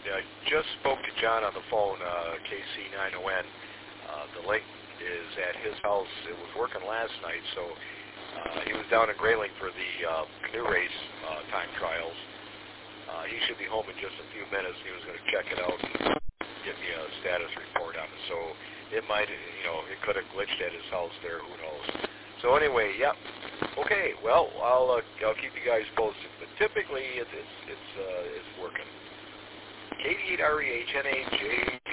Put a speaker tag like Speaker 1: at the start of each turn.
Speaker 1: I just spoke to John on the phone, KC9ON. The link is at his house. It was working last night, so he was down in Grayling for the canoe race time trials. He should be home in just a few minutes. He was going to check it out and give me a status report on it. So it might, it could have glitched at his house there. Who knows? So anyway, yep. Okay. Well, I'll keep you guys posted. But typically, it's working. 88REHNAJ.